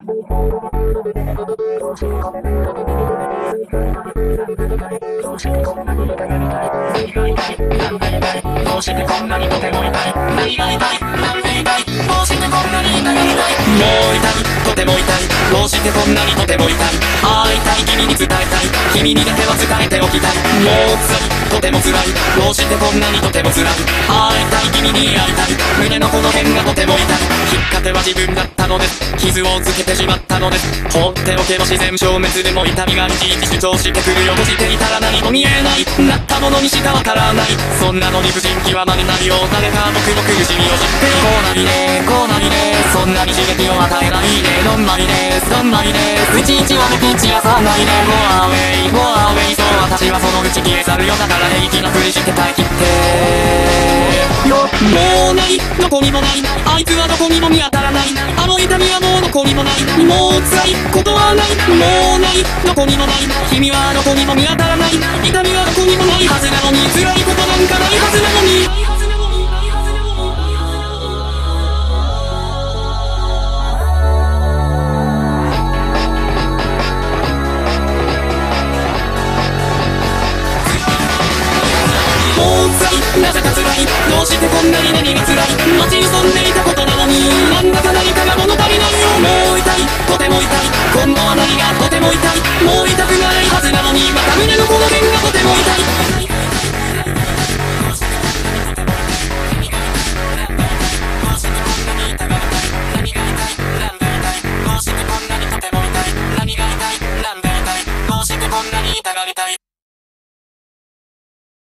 どうしてこんなにとても痛い。何が痛い、なんで痛い。どうしてこんなに痛い。もう痛い、とても痛い。どうしてこんなにとても痛い。会いたい、君に伝えたい。君にだけは伝えておきたい。もう辛い、とても辛い。どうしてこんなにとても辛い。会いたい、君に会いたい。胸のこの辺がとても痛い。きっかけは自分だったのです。傷をつけてしまったのです。放っておけば自然消滅でも痛みがいちいち主張してくるよ。閉じていたら何も見えない。なったものにしかわからない。そんなの理不尽極まりないよ。誰か僕の苦しみを知ってよ。こうなりね、こうなりね。そんなに刺激を与えないで。どんまりです、どんまりです。いちいちはめき散らさないで。ゴーアウェイ、ゴーアウェイ。そう私はそのうち消え去るよ。だから平気なふりして耐えきってよ。もうない、どこにもない。あいつはどこにも見当たらない。あの痛みはもうどこにもない。もう辛いことはない。もうない、どこにもない。君はどこにも見当たらない。痛みはどこにもないはずなのに。辛いことなんかないはずなのに。もう辛い、なぜか辛い。どうしてこんなに何が辛い。待ち望んでいたことなのに。なんだか何かが物足りないよ。もう痛い、とても痛い。今度は何がとても痛い。もう